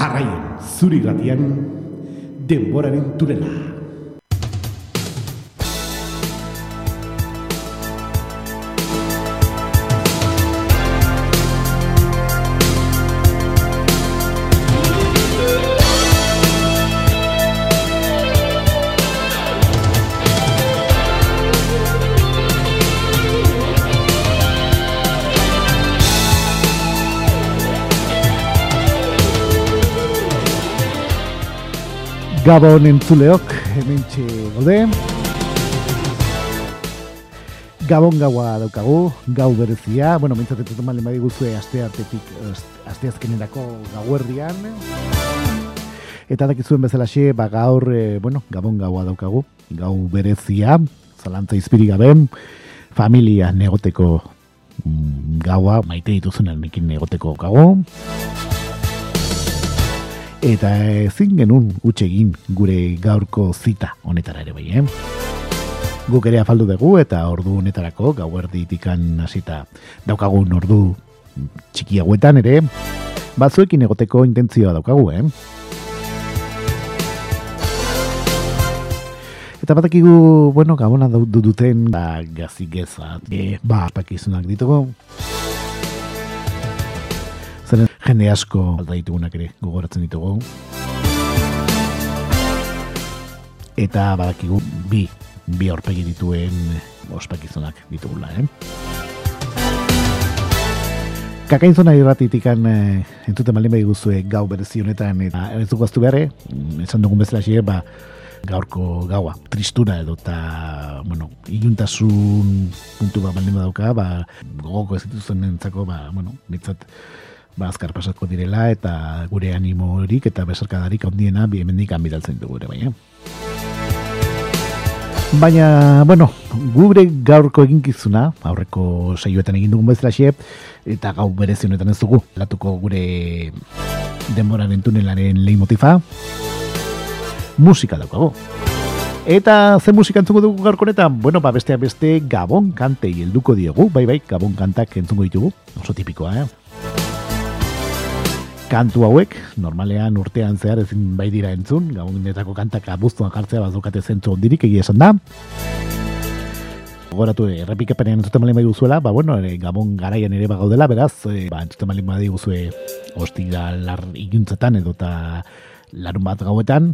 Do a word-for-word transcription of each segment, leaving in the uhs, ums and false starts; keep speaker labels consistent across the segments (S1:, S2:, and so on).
S1: Jarraien, zuri gratian, denboraren tunela. Gabon entzuleok, hementxe gaude. Gabon gaua daukagu, gau berezia. Bueno, mintzatetu malen badiguzue aste artetik, aste azkenerako gauerdian. Eta dakizuen bezalaxe, ba gaur, e, bueno, gabon gaua daukagu, gau berezia, zalantza izpiri gabe, familia negoteko mm, gaua, maite dituzunen ekin negoteko gaua. Eta ezin genuen utxe egin gure gaurko zita honetara ere bai, eh? Guk ere afaldu dugu eta ordu honetarako gauerditikan hasita daukagun ordu txiki hauetan ere batzuekin egoteko intentzioa daukagu, eh? Eta batakigu, bueno, gabona duduten ba, gazigeza, e, ba, pakizunak ditugu. Zeren jende asko alda ditugunak ere gogoratzen ditugu. Eta badakigu bi, bi aurpegi dituen ospakizunak ditugula, eh? Kakainzona irratitikan eh, entzuten baldin badiguzue gau berezi honetan eta ez dugu aztu behar, esan dugun bezala xe, ba, gaurko gaua, tristura edo eta, bueno, iluntasun puntu bat baldin badauka, ba, gogoko ez dituzen entzako, ba, bueno, nitzat, ba, azkar pasako direla eta gure animorik eta besarkadarik handiena bi hemendikan bidaltzen dugu ere bai, eh? Baina, bueno, gure gaurko eginkizuna, aurreko saioetan egin dugun bezalaxe, eta gau berezi honetan ez dugu, latuko gure denboraren tunelaren leitmotifa, musika daukago. Eta ze musika entzungo dugu gaurko honetan? Bueno, ba, besteak beste Gabon kantei helduko diegu, bai bai, Gabon kantak entzungo ditugu, oso tipikoa, eh? Kantu hauek, normalean urtean zehar ezin bai dira entzun, gabonetako kantak abuztuan jartzea bazukate zentzu ondirik egia esan da. Gogoratu, errepikapenean entzuten malin bai duzuela, ba, bueno, ere, Gabon garaian ere bagaudela, beraz, e, ba, entzuten malin bai duzue ostira lar iluntzetan edo eta larun bat gauetan.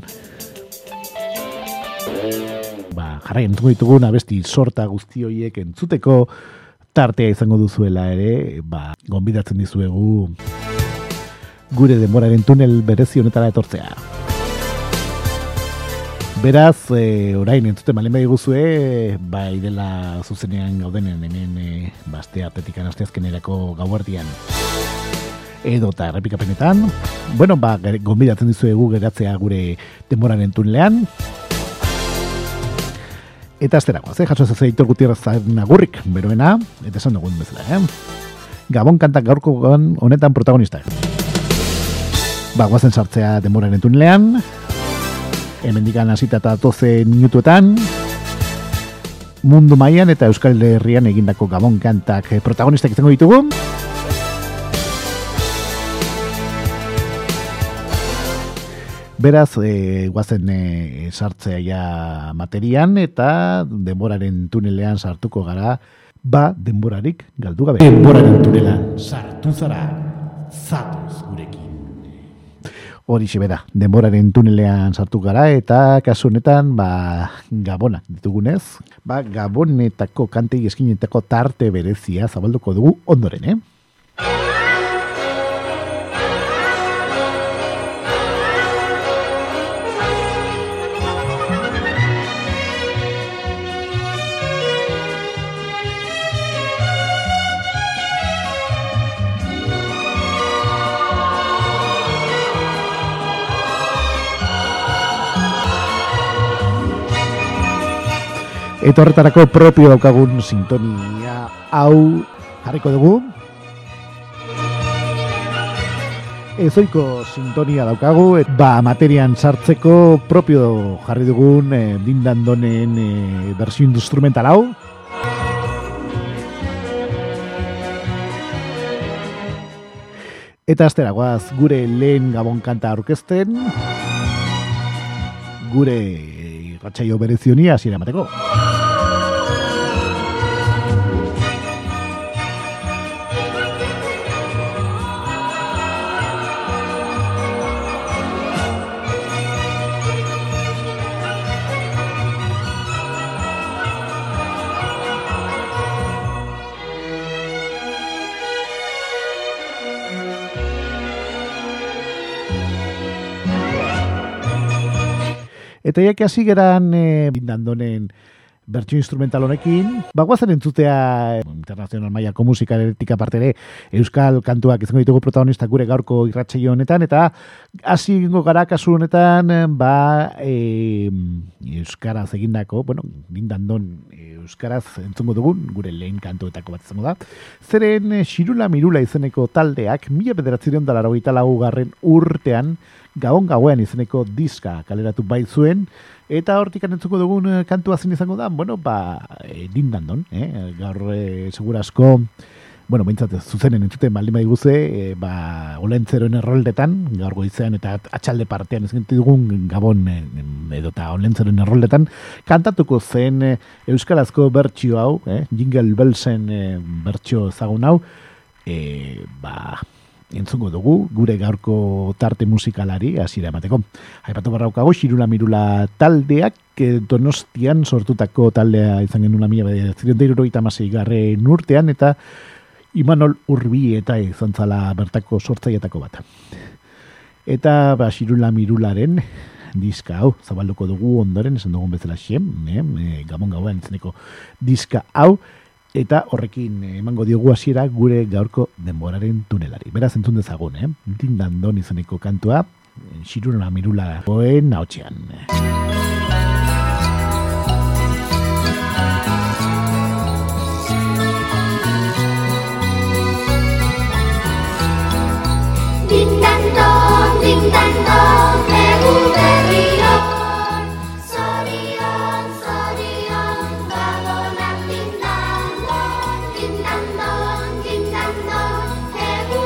S1: Ba, jarraian entzuko ditugun abesti sorta guzti horiek entzuteko tartea izango duzuela ere, ba, gonbidatzen dizuegu gure denboraren tunel berezi honetara etortzea. Beraz, e, orain entzuten balen bai guzue, bai dela zuzenean gaudenen hemen e, ba, aste artetikan aste azkenerako gauerdian edo eta errepikapenetan. Bueno, ba, gonbidatzen dizuegu geratzea gure denboraren tunelean. Eta asterakoa, ze jaso zazea Aitor Gutierrez agurrik, beroena, eta esan dugun bezala, eh? Gabon kantak gaurko honetan protagonista. Ba, guazen sartzea denboraren tunelean, hemendikan hasita eta doze minutuetan, mundu mailan eta Euskal Herrian egindako Gabon kantak protagonistak izango ditugu. Beraz, e, guazen e, sartzea ja materian eta denboraren tunelean sartuko gara, ba, denborarik galdu gabe. Denboraren tunelan sartu zara, zatuz gurekin. Horixe bera, denboraren tunelean sartu gara eta kasu honetan, ba, gabonak ditugunez, ba, gabonetako kantei eskinetako tarte berezia zabalduko dugu ondoren, eh? Eta horretarako propio daukagun sintonia hau jarriko dugu. Ezoiko sintonia daukagu, et, ba, materian sartzeko propio jarri dugun e, dindandonen e, versio instrumental hau. Eta astera goaz gure lehen Gabon kanta aurkezten, gure irratsaio berezioni hasiera emateko. Eta jake hasi geran e, bindandonen bertso instrumental honekin, bagoazen entzutea internazional mailako musikaretik aparte ere euskal kantuak izango ditugu protagonista gure gaurko irratsaio honetan, eta hasi egingo gara kasu honetan ba e, euskaraz egindako, bueno, bindandon euskaraz entzungo dugun gure lehen kantuetako bat izango da. Zeren Xirula Mirula izeneko taldeak mila bederatziehun eta laurogeita laugarren urtean Gabon Gauean izeneko diska kaleratu bai zuen, eta hortik entzuko dugun kantua zen izango da, bueno, ba, e, dindandon, eh? Gaur e, segurazko, bueno, behintzat zuzenen entzuten baldin bai guze, e, ba, olentzeroen erroldetan, gaur goizean eta atxalde partean ez dugun Gabon e, edota olentzeroen erroldetan, kantatuko zen e, euskarazko bertsio hau, eh? Jingle Bellsen e, bertsio ezagun hau, e, ba, entzungo dugu gure gaurko tarte musikalari hasiera emateko. Aipatu barraukago Xirula Mirula taldeak Donostian sortutako taldea izan genuen mila bederatziehun eta hirurogeita hamaseigarren urtean, eta Imanol Urbieta izan zala bertako sortzailetako bat. Eta ba, Xirula Mirularen diska hau zabalduko dugu ondoren, esan dugun bezala xem, eh? Gabon Gauean izeneko diska hau, eta horrekin emango diogu hasiera gure gaurko denboraren tunelari. Beraz entzun dezagun, eh? Dindandon izeneko kantua, Xirula Mirula goen ahotsean.
S2: Dindandon, dindandon, egu berrion, zorion, zorion, gabonak dindandon, dindandon, dindandon, egu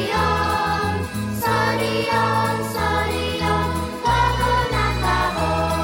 S2: berrion, zorion, zorion, gabonak gabon.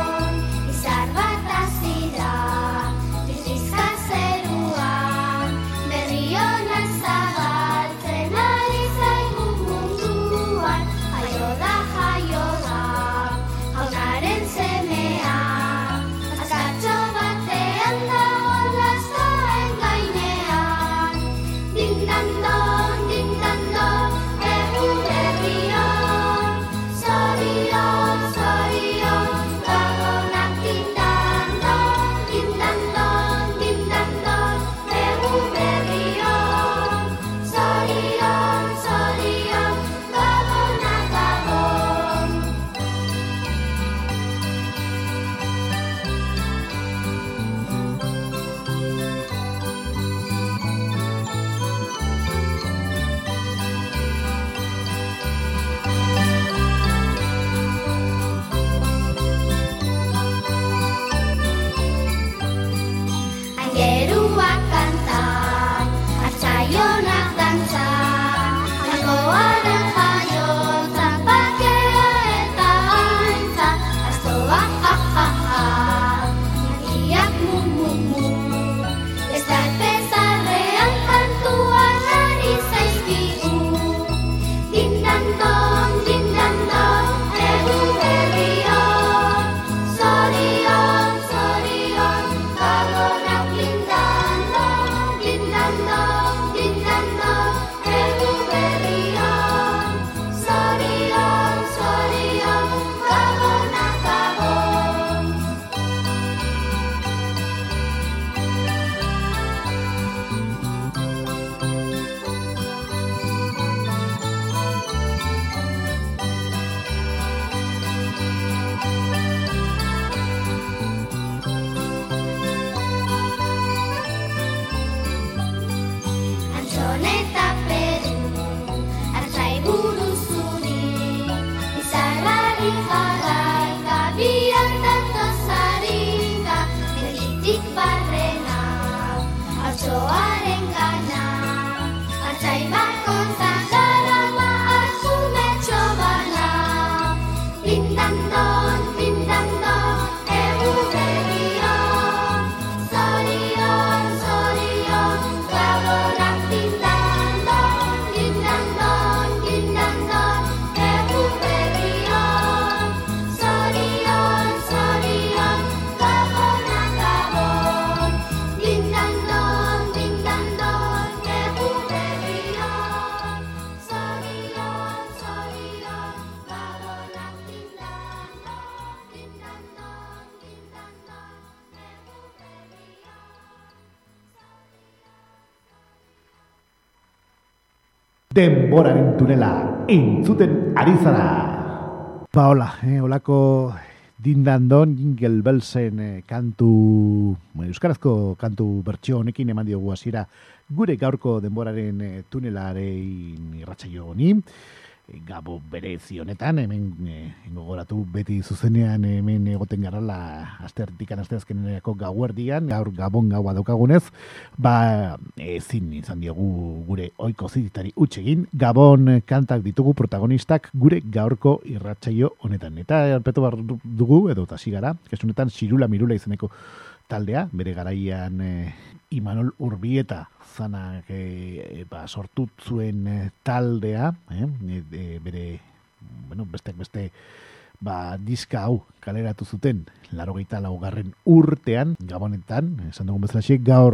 S1: Denboraren tunela entzuten ari zara. Ba, hola, eh, olako dindandon Jingle Bellsen eh, kantu, bueno, euskarazko kantu bertsio honekin eman diogu hasiera gure gaurko denboraren eh, tunelaren irratsaio honi. Gabo berezi honetan, hemen eh, gogoratu beti zuzenean hemen egoten garala astertikan asteazkenerako gauerdian, gaur gabon gaua daukagunez, ba ezin izan diogu gure ohiko zititari huts egin, gabon kantak ditugu protagonistak gure gaurko irratsaio honetan. Eta erpetu bar dugu, edo hasi gara, kasu honetan Xirula Mirula izeneko taldea, bere garaian eh, Imanol Urbieta zanak e, ba, sortu zuen e, taldea, eh? e, bere, bueno, beste, beste ba, diska hau kaleratu zuten laurogeita laugarren urtean, Gabonetan, esan dugun bezala gaur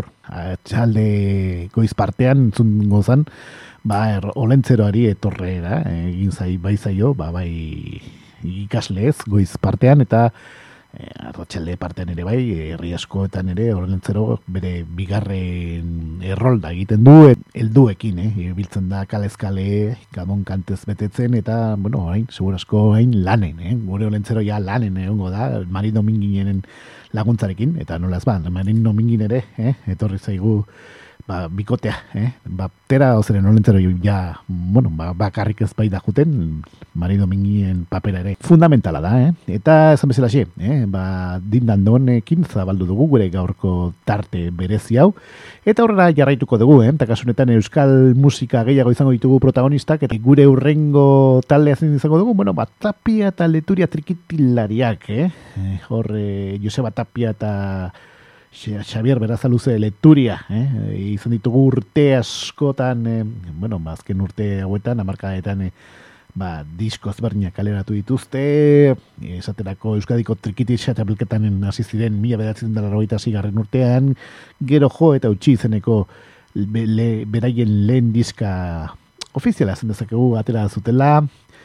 S1: txalde goiz partean entzun gozan, ba, er, olentzeroari etorrera, egin zai baizaio, ba, bai ikasleez goiz partean, eta arratsalde partean ere bai, herri askoetan ere horrentzero bere bigarren errolda egiten du, helduekin, eh, biltzen da kalezkale, gabon kantez betetzen, eta, bueno, hain, segurasko hain lanen, eh, gure horrentzero ja lanen egongo da, Mari Dominginen laguntzarekin, eta nolaz ba, Mari Domingin ere, eh, etorri zaigu, ba, bikotea, eh, ba, tera ozeren horrentzero ja, bueno, ba, bakarrik ez bai da juten, Mari Dominginen papera ere fundamentala da, eh? Eta esan bezala xe, eh? Ba, dindandonekin zabaldu dugu gure gaurko tarte berezi hau, eta horrela jarraituko dugu, eh? Eta kasunetan euskal musika gehiago izango ditugu protagonistak, eta gure urrengo taldea zen izango dugu, bueno, ba, Tapia eta Leturia trikitilariak, eh? eh Horre, Joseba Tapia eta Xabier Berazaluze Leturia, eh? izan ditugu urte askotan, eh? bueno, azken urte hauetan, hamarkadetan, eh? ba, disko ezberdinak kaleratu dituzte, esaterako Euskadiko Trikiti txapelketanen hasi ziren mila bederatziehun eta laurogeita seigarren urtean, gero jo eta utzi izeneko be, le, beraien lehen diska ofiziala zen dezakegu atera zutela,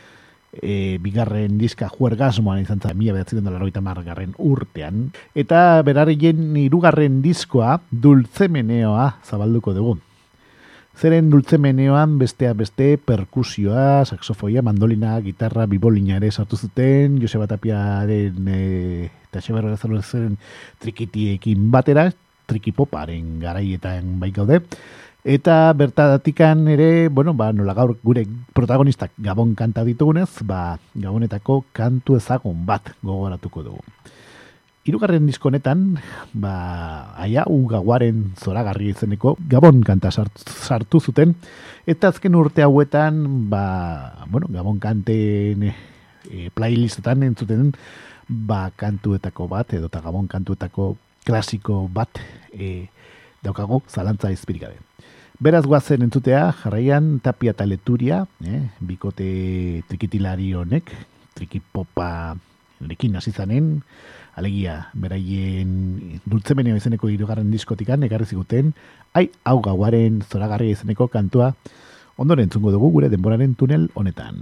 S1: e, bigarren diska Juergasmoan izan zen mila bederatziehun eta laurogeita hamargarren urtean, eta beraien hirugarren diskoa Dulzemeneoa zabalduko dugu. Zeren dultzemeneoan bestea beste perkusioa, saxofoia, mandolina, gitarra, bibolina ere sartu zuten, Joseba Tapiaren e, eta Xabier Berazaluzen trikitiekin batera, trikipoparen garaietan bai gaude. Eta bertatikan ere, bueno, ba, nola gaur gure protagonistak Gabon kanta ditugunez, ba, Gabonetako kantu ezagun bat gogoratuko dugu. Hirugarren disko honetan, ba, aia ugaguaren zoragarri izeneko Gabon kanta sartu, sartu zuten, eta azken urte hauetan, ba, bueno, Gabon kanten e, playlistetan entzuten, ba, kantuetako bat, edo eta Gabon kantuetako klasiko bat e, daukago zalantza izpirik gabe. Beraz guazen entzutea, jarraian Tapia eta Leturia, eh, bikote trikitilari honek, trikipopa lekin hasi zanen, alegia, beraien dultzemeneo izeneko hirugarren diskotikan ekarri ziguten, ai, hau gauaren zoragarria izeneko kantua, ondoren entzungo dugu gure denboraren tunel honetan.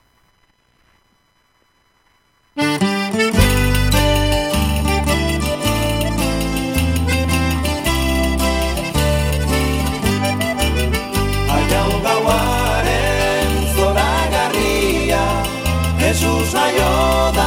S3: Ai, hau gauaren zoragarria, Jesus aio da.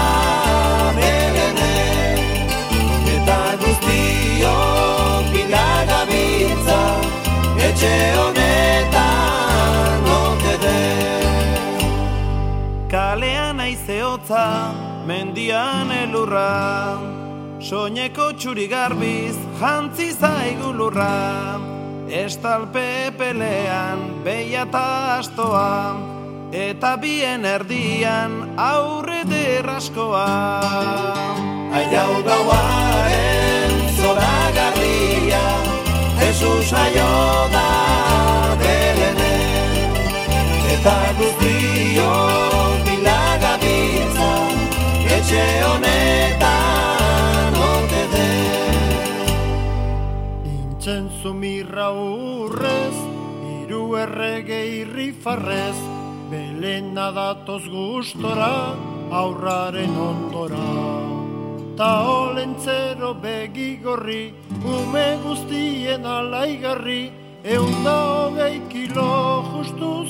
S3: Etxe honetan ote den kalean aizeotza, mendian elurra, soineko txuri garbiz jantzi zaigu lurra, estalpe pelean beia eta astoa, eta bien erdian aurre derraskoa. Ai, hau gauaren zoragarria, Jesus aio da Belenen, eta guztio bilagabitza, etxe honetan ote den. Intxentzu mirra urrez, hiru errege irrifarrez, Belena datoz gustora, aurraren ondora. Ta olentzero begigorri, ume guztien alaigarri, eunda hogei kilo justuz,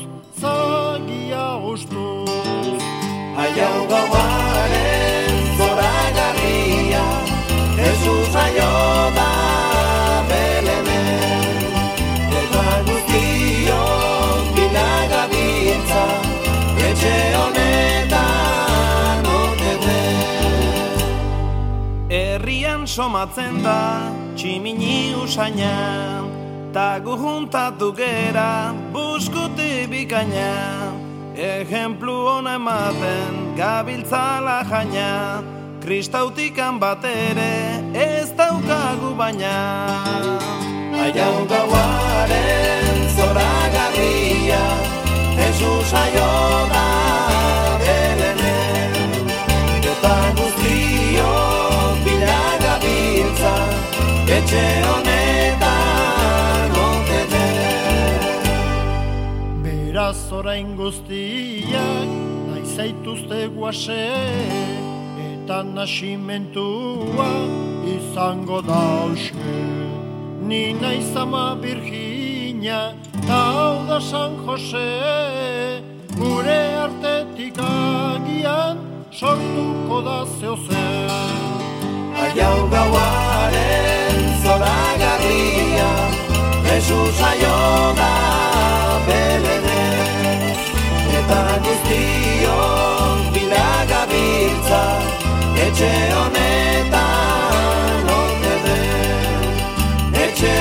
S3: gizagia ostuz.
S4: Aiau gauaren zoragarria, Jesus aio da Belenen, eta guztiok bilagabiltza, etxe honetan ote den.
S5: Herrian somatzen da tximini usaina, ta gu juntatu gera buskuti bikaina, ejemplu hona ematen gabiltzala jaina, kristautikan bat ere ez daukagu baina.
S4: Aiau gauaren zoragarria, Jesus aio da Belenen, eta guztiok bilagabiltza, etxe honetan ote den.
S3: Beraz orain guztiak nahi zaituzte guase, eta nasimentua izango da auske. Ni naiz ama Virginia, ta hau da San Jose, gure artetik agian sortuko da zeozer.
S4: Aiau gauaren zoragarria, Jesus aio da Belenen, eta guztiok bilagabiltza, etxe honetan ote den, etxe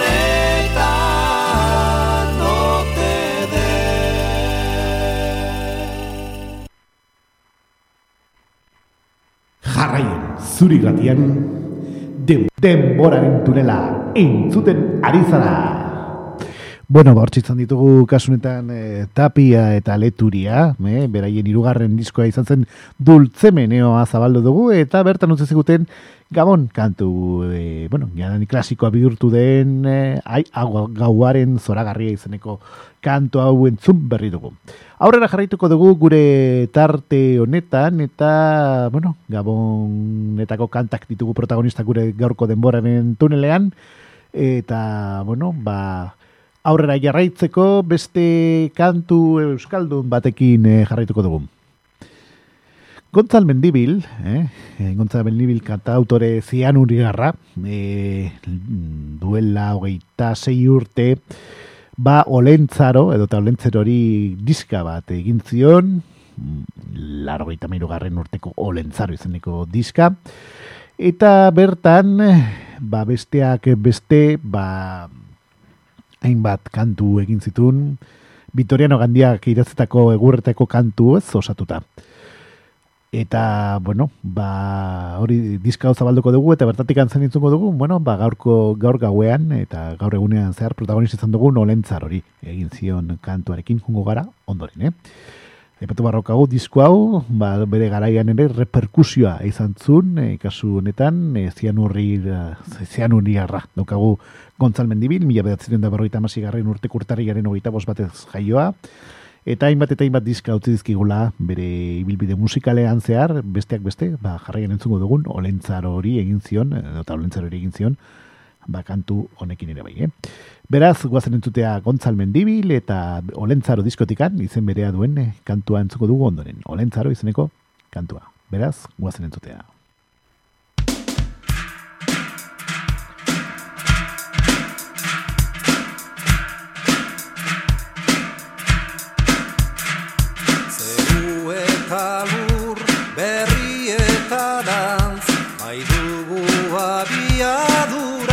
S4: honetan ote den.
S1: Jarraien, zuri gratian, den, denboraren tunela entzuten ari zara. Bueno, ba, hortzitzen ditugu kasunetan e, Tapia eta Leturia, e, beraien hirugarren diskoa izan zen Dultzemeneoa zabaldu dugu, eta bertan utzi ziguten Gabon kantu, e, bueno, jadan klasikoa bihurtu den e, ai, agua, gauaren zoragarria izeneko kantu hau entzun berri dugu. Aurrera jarraituko dugu gure tarte honetan, eta, bueno, Gabonetako kantak ditugu protagonistak gure gaurko denboraren tunelean, eta, bueno, ba... aurrera jarraitzeko beste kantu euskaldun batekin eh, jarraituko dugu. Gontzal Mendibil, eh? Gontzal Mendibil kanta autore zianurigarra, eh, duela hogeita sei urte, ba Olentzaro, edo eta Olentzerori diska bat egin zion, laurogeita hamairugarren urteko Olentzaro izeneko diska, eta bertan, ba besteak beste, ba hainbat kantu egin zituen, Vitoriano Gandiak idatzetako egurretako kantu ez osatuta. Eta, bueno, ba, hori diska zabalduko dugu, eta bertatik antzen ditzuko dugu, bueno, ba, gaurko, gaur gauean, eta gaur egunean zehar protagonista izan dugu Olentzar hori, egin zion kantuarekin jungo gara ondoren, eh? Epatu barrokagu disko hau, ba, bere garaian ere reperkusioa izan zuen, e, kasu honetan, e, zianuriarra daukagu Gontzal Mendibil, mila bedatzen da berroita amasigarren urte kurtarriaren hogeita bost batez jaioa, eta hainbat eta hainbat diska utzi dizkigula bere ibilbide musikalean zehar, besteak beste, ba, jarraian entzungo dugun, Olentzar hori egin zion, eta Olentzar hori egin zion, ba, kantu honekin ere bai, eh? Beraz, guazen entzutea Gontzal Mendibil eta Olentzaro diskotikan, izen berea duen eh, kantua entzuko dugu ondoren. Olentzaro izeneko kantua. Beraz, guazen entzutea.
S6: Zeru eta lur, berri eta dantz, maidugu abiadura.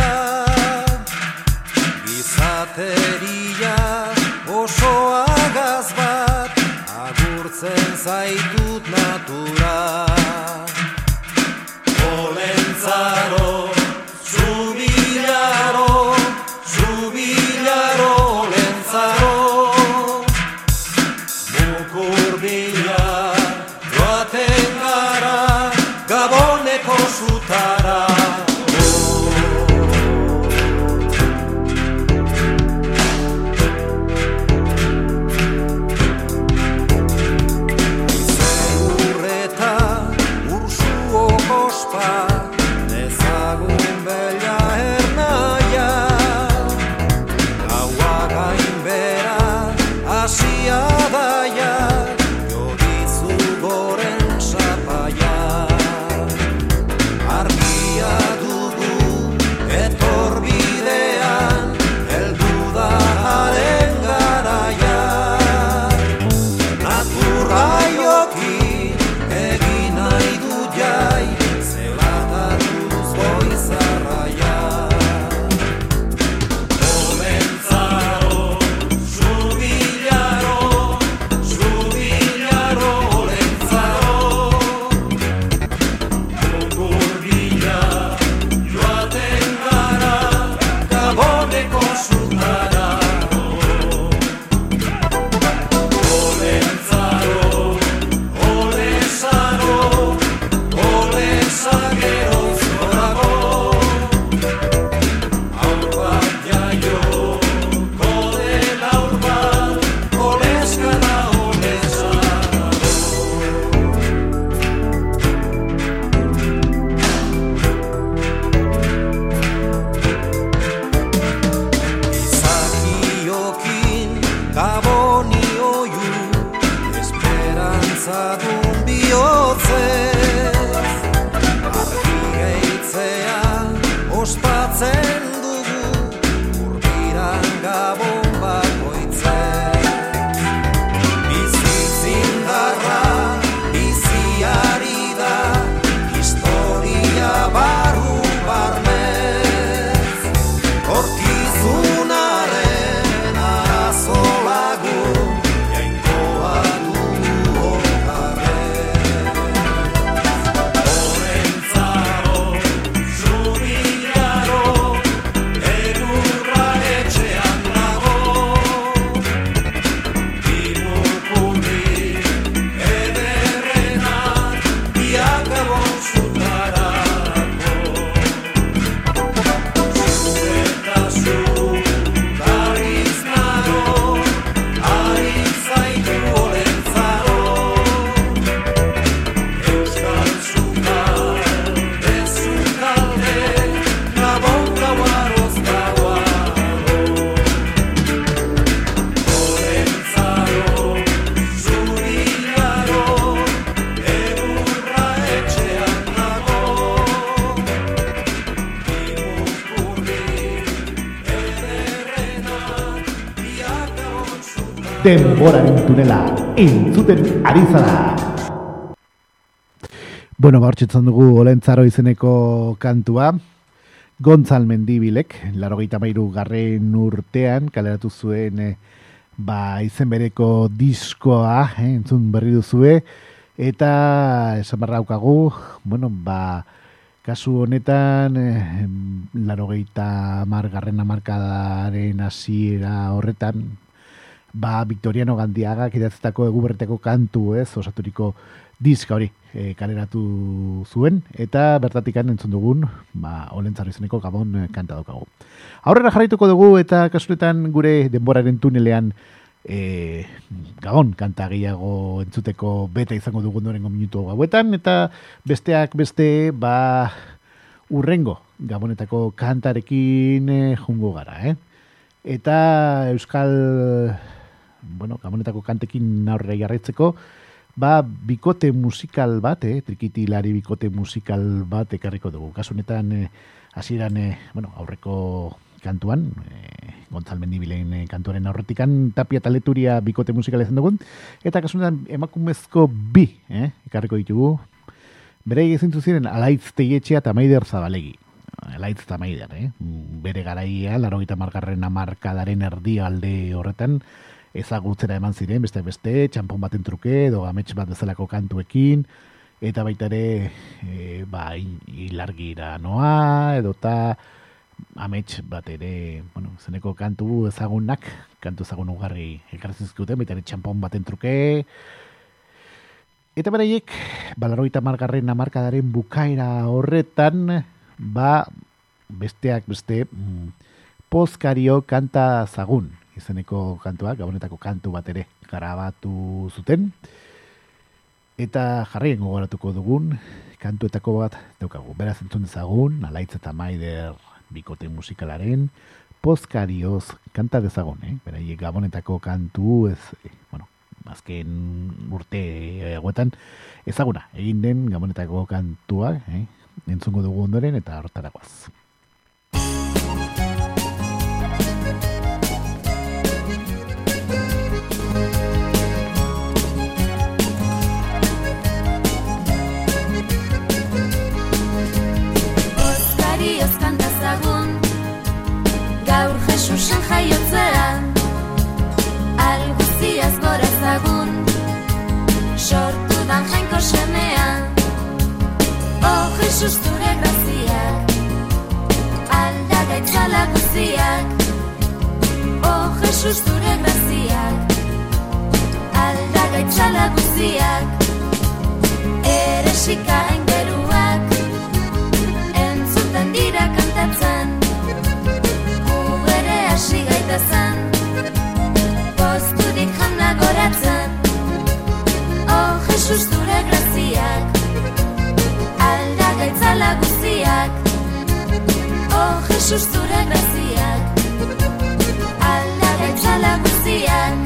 S6: Gizateria oso agaz bat, agurtzen zaitut natura. Olentzaro, zubilaro, zubilaro Olentzaro, mukur bila, joaten gara.
S1: denboraren tunela entzuten ari zara. Bueno, ba, hortxetzen dugu Olentzaro izeneko kantua. Gontzal Mendibilek, laurogeita hamairu garren urtean, kaleratu zuen eh, ba, izen bereko diskoa, eh, entzun berri duzue, eta esan barra daukagu, bueno, ba, kasu honetan, eh, laurogeita hamar garren hamarkadaren hasiera horretan, ba, Victoriano Gandiagak idatzetako eguberteko kantu, ez, osaturiko diska hori e, kaleratu zuen, eta bertatikan entzun dugun, ba, Olentzaro izeneko Gabon e, kanta daukagu. Aurrera jarraituko dugu, eta kasunetan gure denboraren tunelean e, Gabon kanta gehiago entzuteko beta izango dugun dorengo minutu gauetan, eta besteak beste, ba, urrengo Gabonetako kantarekin e, jungo gara, eh? Eta Euskal, bueno, Gabonetako kantekin aurrera jarraitzeko, ba, bikote musikal bat, eh, trikitilari bikote musikal bat ekarriko dugu. Kasu honetan, eh, hasieran, eh, bueno, aurreko kantuan, eh, Gontzal Mendibilen eh, kantuaren aurretikan, Tapia eta Leturia bikote musikal ezan dugun, eta kasu honetan emakumezko bi, eh, ekarriko ditugu. Bere egin ziren Alaitz Teietxea eta Maider Zabalegi. Alaitz eta Maider, eh? Bere garaia, laurogeita hamargarren hamarkadaren erdi alde horretan, ezagutzera eman ziren, beste beste, txampon baten truke, edo amets bat bezalako kantuekin, eta baita ere, e, ba, ilargira noa, edo eta amets bat ere, bueno, zeneko kantu ezagunak, kantu ezagun ugarri elkarrizizkuten, baita ere txampon baten truke, eta beraiek, balaroita margarren amarkadaren bukaera horretan, ba, besteak beste, mm, Pozkario kanta zagun, izeneko kantua, Gabonetako kantu bat ere grabatu zuten. Eta jarrien gogoratuko dugun, kantuetako bat daukagu. Beraz entzun dezagun, Alaitz eta Maider bikote musikalaren, Pozkarioz kanta dezagun, eh? Beraiek Gabonetako kantu, ez, eh, bueno, azken urte egoetan, ezaguna, egin den Gabonetako kantua, eh? Entzungo dugu ondoren eta hortaragoaz.
S2: Gaur Jesusen jaiotzean, alguziaz gora zagun, sortu dan jainko semean. Oh, Jesus, zure graziak, aldagaitzala guziak. Oh, Jesus, zure graziak, aldagaitzala guziak. Eresika engeruak, entzuten dira kantatzen, hasi gaitezen, posturik jana goratzen. Oh, Jesus, zure graziak, aldagaitzala guziak. Oh, Jesus, zure graziak, aldagaitzala guziak.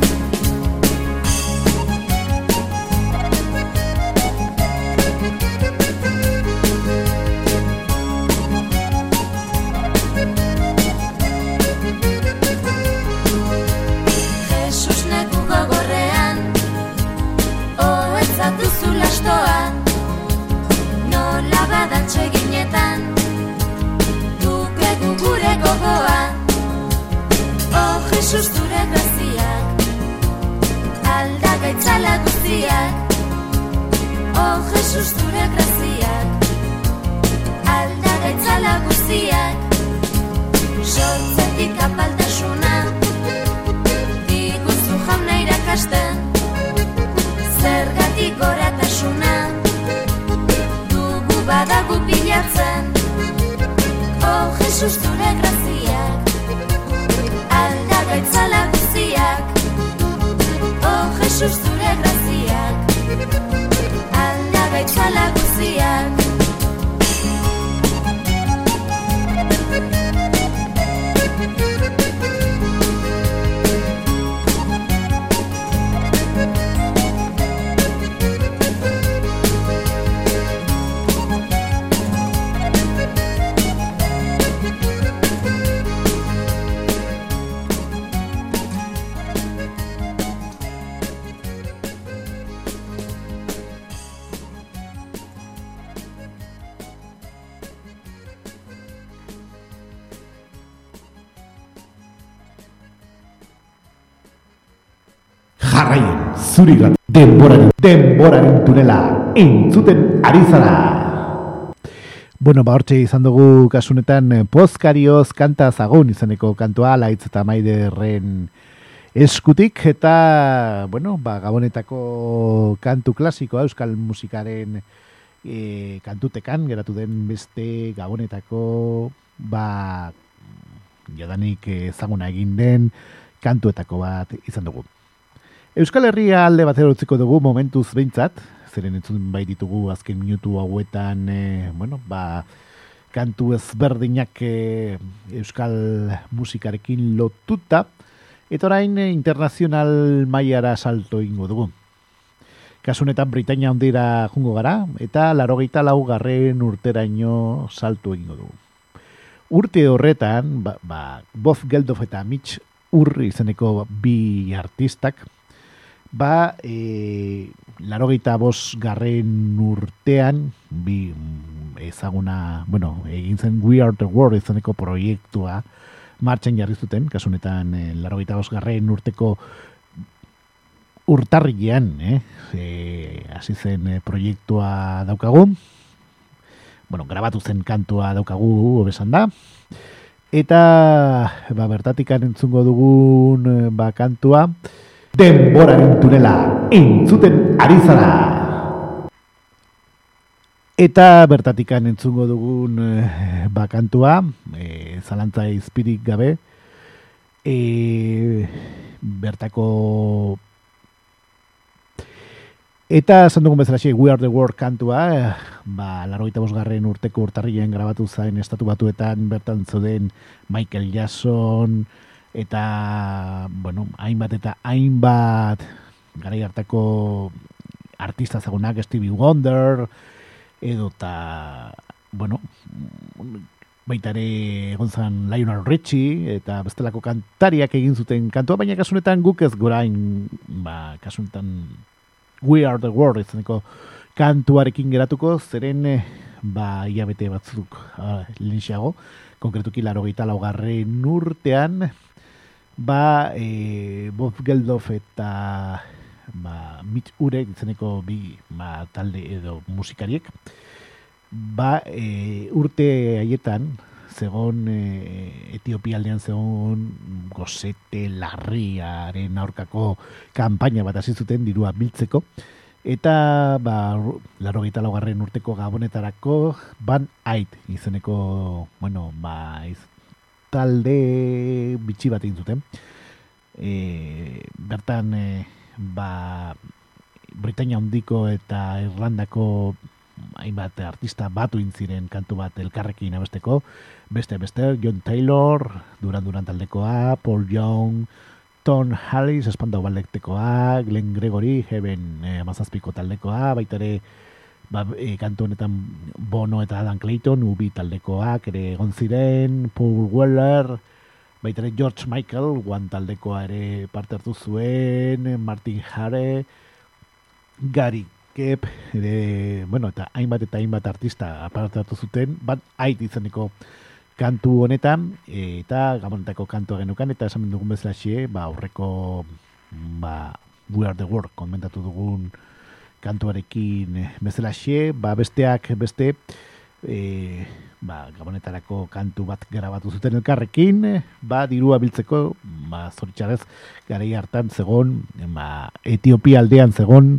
S2: Nola badatxe ginetan, duke gugure gogoan. Oh, Jesus, zure graziak, aldagaitzala guziak. Oh, Jesus, zure graziak, aldagaitzala guziak. Sortzetik apaltasuna, diguzu jauna irakasten, zergatik goratasuna, dugu badagu bilatzen. Oh, Jesus, zure graziak, aldagaitzala guziak. Oh, Jesus, zure graziak, aldagaitzala guziak.
S1: Jarraien, zurigat, denboraren, denboraren tunela, entzuten ari zara. Bueno, ba hortxe izan dugu kasunetan Pozkarioz kanta zagun izeneko kantua Laitz eta Maiderren eskutik, eta, bueno, ba, Gabonetako kantu klasikoa, euskal musikaren e, kantutekan, geratu den beste Gabonetako, ba, jadanik ezaguna egin den kantuetako bat izan dugu. Euskal Herria alde batera utziko dugu momentuz behintzat, zeren entzun bai ditugu azken minutu hauetan, e, bueno, ba, kantu ezberdinak e, euskal musikarekin lotuta, eta orain e, internazional mailara salto ingo dugu. Kasunetan Britainia handira jungo gara, eta laurogeita lau garren urteraino salto ingo dugu. Urte horretan, ba, ba, Bob Geldof eta Mitch Urri izeneko bi artistak, ba, e, laurogeita bost garren urtean, bi ezaguna, bueno, egin zen We Are The World izeneko proiektua martxan jarri zuten, kasunetan e, laurogeita bost garren urteko urtarrilean, eh, e, hasi zen e, proiektua daukagu, bueno, grabatu zen kantua daukagu, hobesan da, eta ba, bertatikan entzungo dugun ba, kantua, denboraren tunela, entzuten ari zara. Eta bertatikan entzungo dugun e, ba, kantua, e, zalantza izpirik gabe, e, bertako eta esan dugun bezala xe, We Are The World kantua, eh, ba, laurogeita bost garren urteko urtarrilean grabatu zain estatu batuetan bertan zoden Michael Jackson, eta, bueno, hainbat eta hainbat garai hartako artista zagunak, Stevie Wonder, edo eta, bueno, baita ere egon zan Lionel Richie, eta bestelako kantariak egin zuten kantua, baina kasunetan guk ez gorain, ba, kasunetan We Are The World izeneko kantuarekin geratuko, zeren ba, hilabete batzuk uh, linxago, konkretuki laurogeita lau garren urtean, ba, e, Bob Geldof eta ba, Mitch Urek izeneko bi ba, talde edo musikariek, ba, e, urte haietan, zegon e, Etiopia aldean zegon gozete larriaren aurkako kanpaina bat hasi zuten dirua biltzeko, eta ba, laurogeita lau garren urteko Gabonetarako Band Aid izeneko, bueno, ba, iz, talde bitxi bat egin zuten. E, bertan e, ba, Britainia handiko eta Irlandako hainbat artista batu intziren kantu bat elkarrekin abesteko, beste beste John Taylor, Duran Duran taldekoa, Paul Young, Tom Harris, Spandau Ballettekoa, Glenn Gregory, Heaven eh, Mazazpiko taldekoa, baita ere ba, e, kantu honetan Bono eta Adam Clayton, Ubi taldekoak ere egon ziren, Paul Weller, baita ere George Michael, One taldekoa ere parte hartu zuen, Martin Hare, Gary Kep, ere, bueno, eta hainbat eta hainbat artista aparte hartu zuten, bat ait izeneko kantu honetan, eta Gabonetako kantua genukan, eta esan dugun bezala xe, ba, aurreko, ba, We Are The World, komentatu dugun kantuarekin bezala xe, ba, besteak beste, e, ba, Gabonetarako kantu bat grabatu zuten elkarrekin, ba, dirua biltzeko, ba, zoritxarez, garai hartan zegon, ba, Etiopia aldean zegon,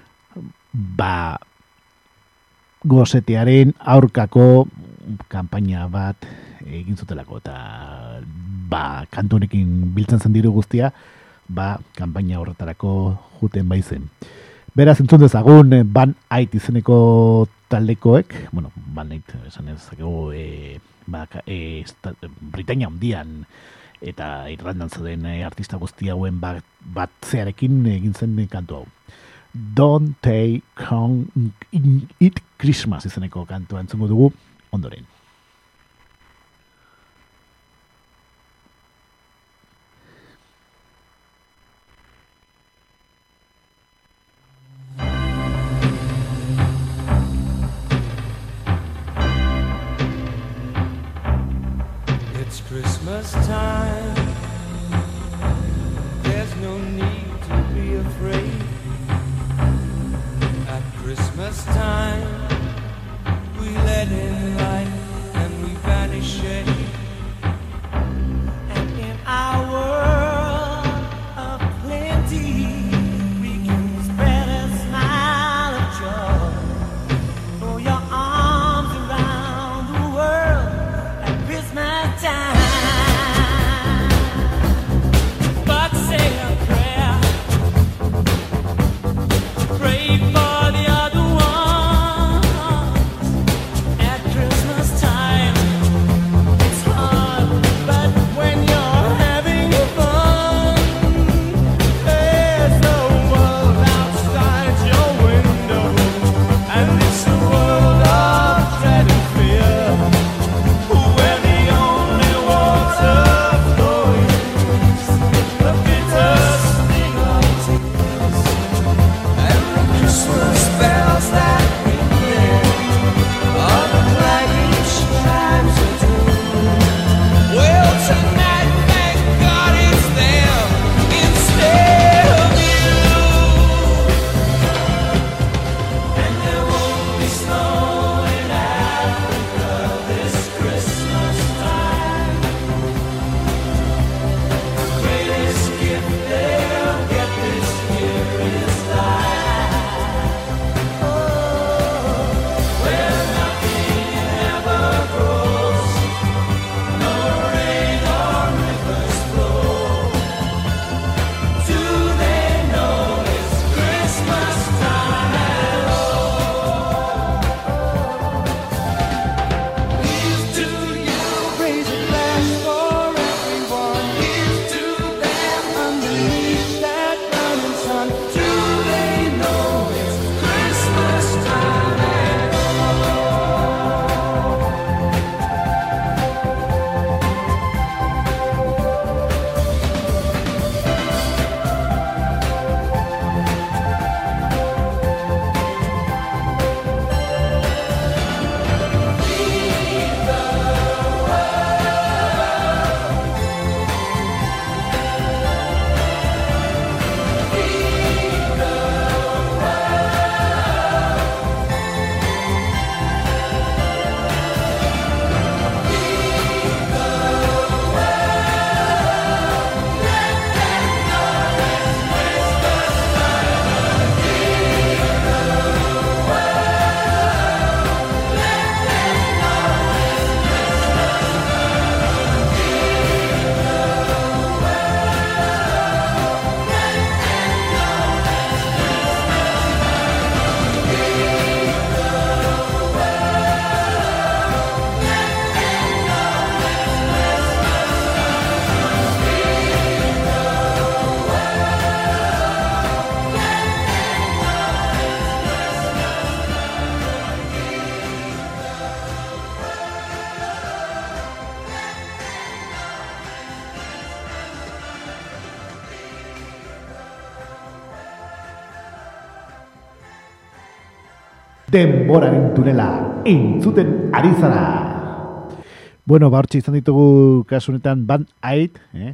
S1: ba, gozetearen aurkako kanpaina bat egin zutelako, eta ba, kantu honekin biltzen zen diru guztia, ba, kanpaina horretarako juten baizen. Beraz, entzun dezagun, Band Aid izeneko taldekoek, bueno, Band Aid, esan ez, e, ba, e, Britainia handian eta Irlandan zauden e, artista guzti hauen bat, batzearekin egin zen kantu hau. Don't Take Home It Christmas izeneko kantua entzungo dugu ondoren.
S6: It's Christmas time. There's no need to be afraid. time. We let in light and we vanish it. And in our world of plenty, we can spread a smile of joy. Throw your arms around the world at Christmas time. But say a prayer, pray for the other ones. At Christmas time, it's hard, but when you're having fun, there's no world outside your window, and it's a world of dread and fear, where the only water flowing is the bitter sting of tears, and the Christmas bells that ring there are the flagging chimes of doom. Well, tonight, thank God it's them instead of you. And there won't be snow in Africa this Christmas time. The greatest gift they'll get this year is life. Oh, where nothing ever grows, no rain or rivers flow. Do they know it's Christmas time at all? Here's to you, raise a glass for everyone. Here's to them underneath that burning sun. Do they know it's Christmas time at all?
S1: Denboraren tunela entzuten ari zara. Bueno, ba, hortxe izan ditugu kasu honetan Band Aid, eh?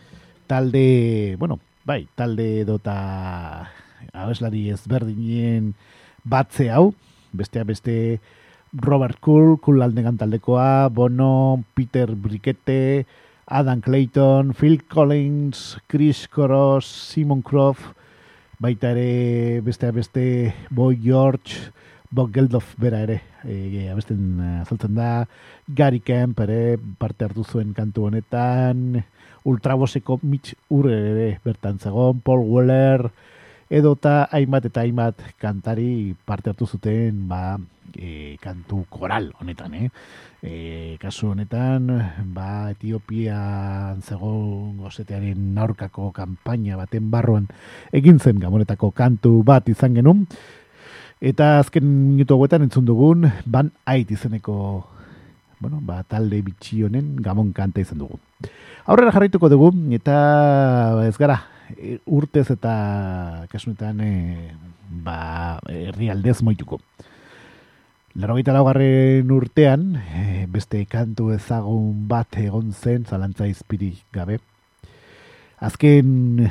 S1: Talde, bueno, bai, talde edota abeslari ezberdinen batze hau, besteak beste Robert Cool, Cool Aldegan taldekoa, Bono, Peter Briquette, Adam Clayton, Phil Collins, Chris Koros, Simon Croft, baita ere besteak beste Boy George, Bob Geldof bera ere, e, abesten azaltzen da, Gary Kemp ere parte hartu zuen kantu honetan, Ultraboseko Mitch Ure ere bertan zegoen, Paul Weller, edota hainbat eta hainbat kantari parte hartu zuten ba, e, kantu koral honetan, eh? E, kasu honetan, ba, Etiopian zegoen gozetearen aurkako kanpaina baten barruan egin zen gabonetako kantu bat izan genuen. Eta azken minutu hauetan entzun dugun Band Aid izeneko bueno, ba, talde bitxi honen gabon kanta izan dugu. Aurrera jarraituko dugu eta ez gara urtez eta kasunetan e, ba, herrialdez moituko. Laurogeita laugarren urtean e, beste kantu ezagun bat egon zen zalantza izpirik gabe. Azken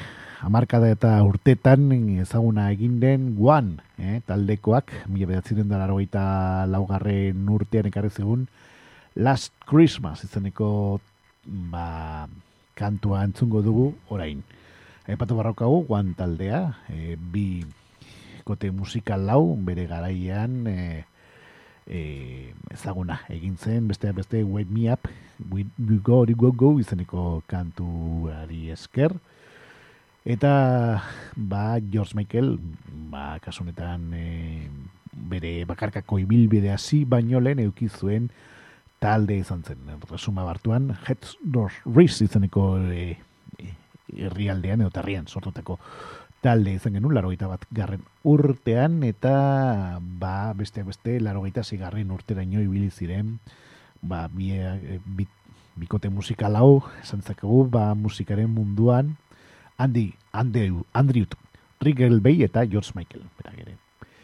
S1: hamarkada eta urtetan ezaguna egin den One, eh, taldekoak, mila bederatziehun eta laurogeita laugarren urtean ekarri zigun Last Christmas izeneko ba, kantua entzungo dugu orain. Aipatu barraukagu One taldea, e, bi kote musikal lau bere garaian e, e, ezaguna egin zen, besteak beste Wake Me Up, We, we Go, We Go Go izeneko kantuari esker. Eta ba, George Michael, ba, kasunetan e, bere bakarkako ibilbide hasi baino lehen eduki zuen talde izan zen. Resuma bartuan, Heads Nor Riz izeneko e, herrialdean edo tarrian sortutako talde izan genuen, larogeita bat garren urtean, eta ba, besteak beste, larogeita zigarren urteraino ibili ziren, ba, bi, bi, bikote musikal hau, esan zakagu, ba, musikaren munduan, Andy, Andrew, Andrew Riggleby eta George Michael, berak ere.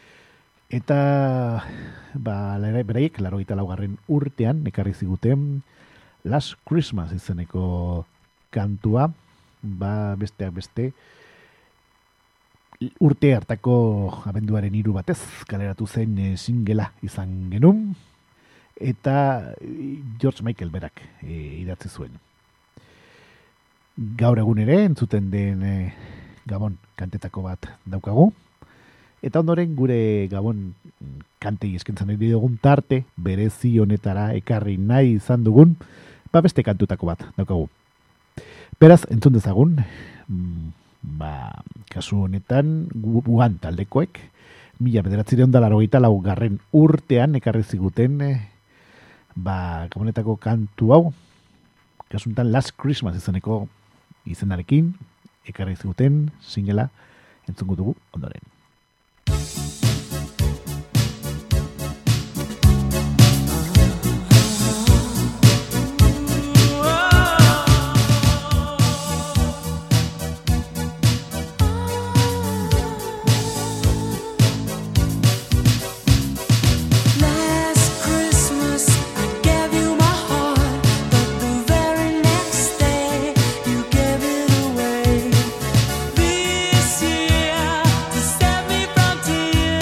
S1: Eta, ba, beraiek, larogeita laugarren urtean, ekarri ziguten, Last Christmas izeneko kantua, ba, besteak beste, urte hartako abenduaren hiru batez, kaleratu zen e, singela izan genuen, eta George Michael berak e, idatzi zuen. Gaur egun ere, entzuten den e, Gabon kantetako bat daukagu, eta ondoren gure Gabon kantei eskentzan eri dugun tarte, berezi honetara ekarri nahi izan dugun, ba beste kantutako bat daukagu. Beraz, entzun dezagun, ba, kasu honetan, guan taldekoek, mila bederatziehun eta laurogeita lau garren urtean ekarri ziguten, ba, gabonetako kantu hau, kasu honetan Last Christmas izeneko izenarekin, ekarri ziguten, singela, entzungo dugu ondoren.
S6: This year to set me from tears.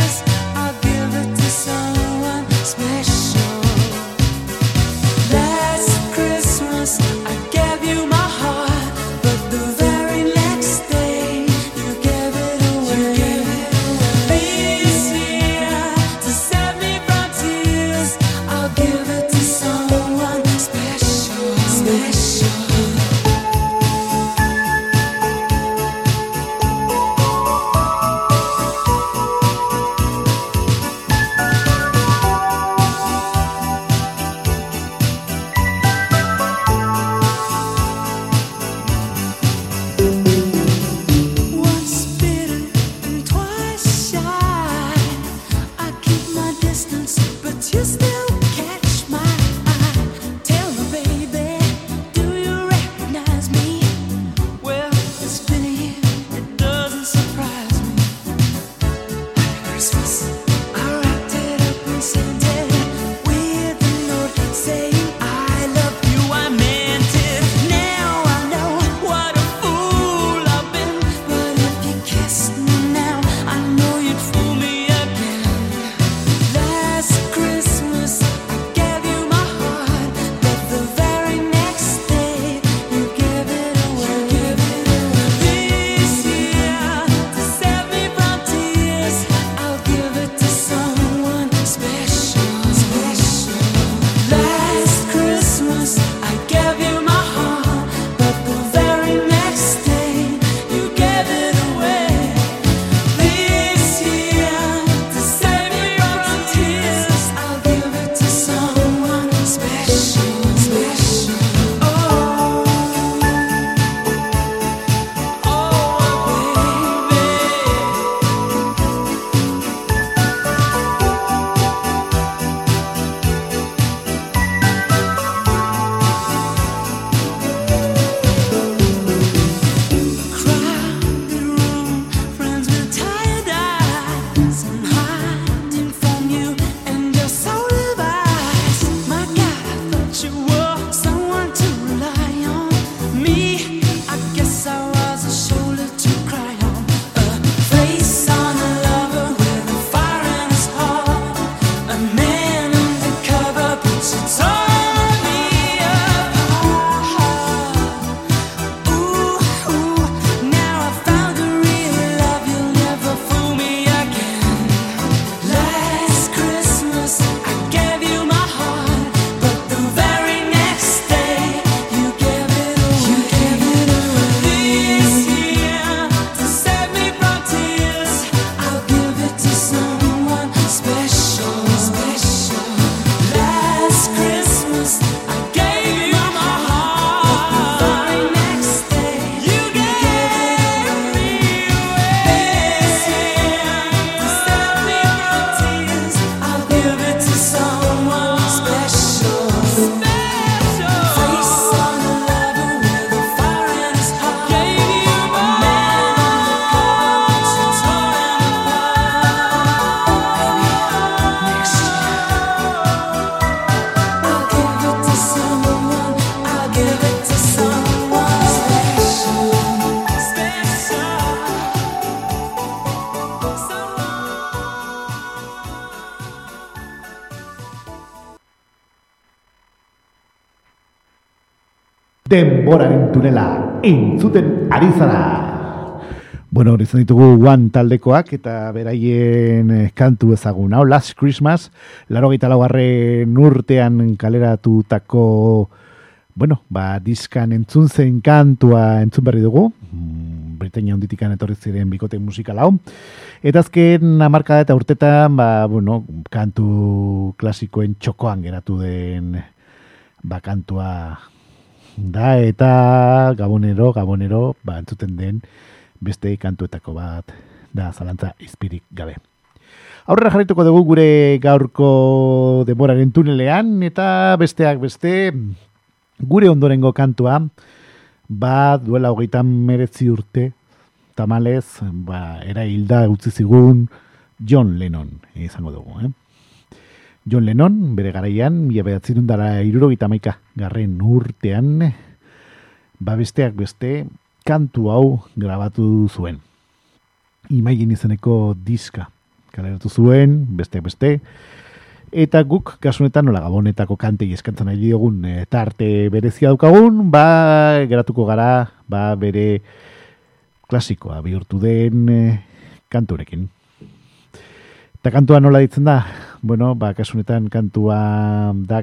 S1: Denboraren tunela entzuten ari zara. Bueno, hori izan ditugu One taldekoak eta beraien kantu ezagun. Hau, Last Christmas, laurogeita laugarren urtean kaleratutako, bueno, ba, diskan entzun zen kantua entzun berri dugu. Britainia handitikan etorri ziren bikote musikal hau. Eta azken hamarkada eta urtetan, ba, bueno, kantu klasikoen txokoan geratu den ba, kantua da, eta gabonero, gabonero, ba, entzuten den beste kantuetako bat da, zalantza izpirik gabe. Aurrera jarrituko dugu gure gaurko denboraren tunelean, eta besteak beste, gure ondorengo kantua, ba, duela hogeita meretzi urte, tamalez, ba, era hilda utzi zigun John Lennon, izango dugu, eh? John Lennon, bere garaian, mila bederatzerun dara hirurogeita hamaika garren urtean, ba besteak beste, kantu hau grabatu zuen. Imagine izeneko diska kaleratu zuen, besteak beste, eta guk, kasunetan, nola gabonetako kantei eskantzan nahi diogun, eta arte berezia daukagun, ba, geratuko gara, ba, bere klasikoa bihurtu den eh, kanturekin. Eta kantua nola ditzen da? Bueno, ba, kasunetan kantua dak...